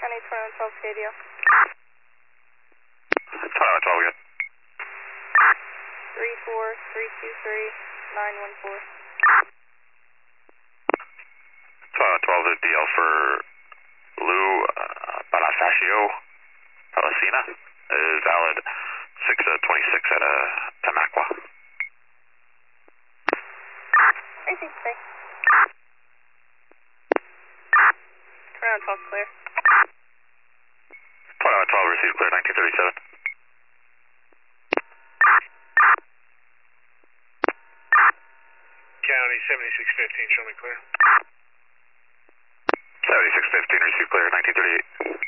County 2112 KDO. 2112 again. 34323 914. 2112 is DL for Lou Balafascio Palacina. Is valid 626 at Tamaqua. Received clear. 2112 clear. 2112 received clear 1937. County 7615, show me clear. 7615 received clear 1938.